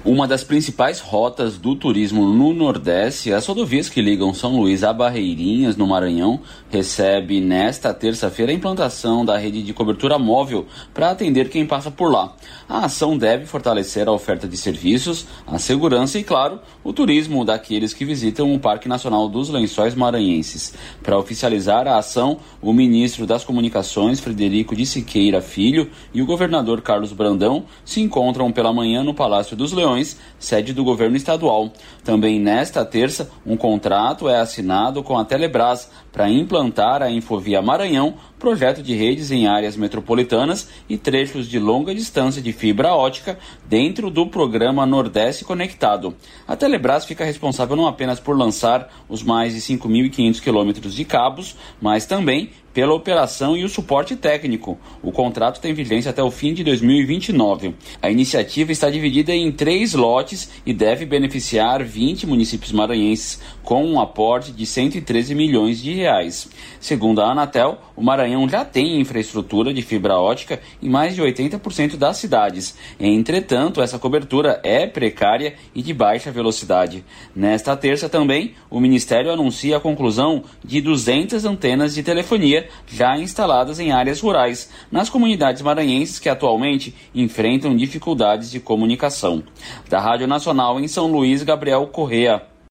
Uma das principais rotas do turismo no Nordeste, as rodovias que ligam São Luís a Barreirinhas, no Maranhão, recebe nesta terça-feira a implantação da rede de cobertura móvel para atender quem passa por lá. A ação deve fortalecer a oferta de serviços, a segurança e, claro, o turismo daqueles que visitam o Parque Nacional dos Lençóis Maranhenses. Para oficializar a ação, o ministro das Comunicações, Frederico de Siqueira Filho, e o governador Carlos Brandão se encontram pela manhã no Palácio dos Leões, sede do governo estadual. Também nesta terça, um contrato é assinado com a Telebrás para implantar a Infovia Maranhão, projeto de redes em áreas metropolitanas e trechos de longa distância de fibra ótica dentro do programa Nordeste Conectado. A Telebrás fica responsável não apenas por lançar os mais de 5.500 quilômetros de cabos, mas também pela operação e o suporte técnico. O contrato tem vigência até o fim de 2029. A iniciativa está dividida em 3 lotes e deve beneficiar 20 municípios maranhenses com um aporte de 113 milhões de reais. Segundo a Anatel, o Maranhão já tem infraestrutura de fibra ótica em mais de 80% das cidades. Entretanto, essa cobertura é precária e de baixa velocidade. Nesta terça também, o Ministério anuncia a conclusão de 200 antenas de telefonia já instaladas em áreas rurais, nas comunidades maranhenses que atualmente enfrentam dificuldades de comunicação. Da Rádio Nacional em São Luís, Gabriel Correa.